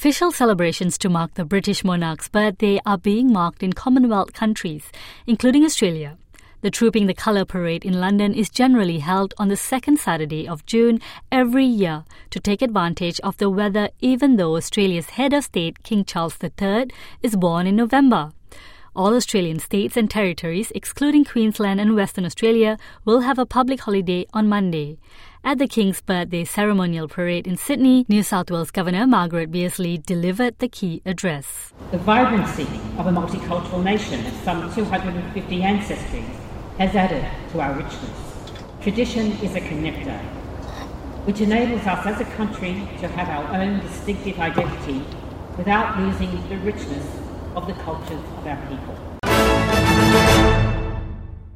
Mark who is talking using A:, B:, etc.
A: Official celebrations to mark the British monarch's birthday are being marked in Commonwealth countries, including Australia. The Trooping the Colour parade in London is generally held on the second Saturday of June every year to take advantage of the weather, even though Australia's head of state, King Charles III, is born in November. All Australian states and territories, excluding Queensland and Western Australia, will have a public holiday on Monday. At the King's Birthday Ceremonial Parade in Sydney, New South Wales Governor Margaret Beasley delivered the key address.
B: The vibrancy of a multicultural nation of some 250 ancestries has added to our richness. Tradition is a connector, which enables us as a country to have our own distinctive identity without losing the richness of the cultures of our people.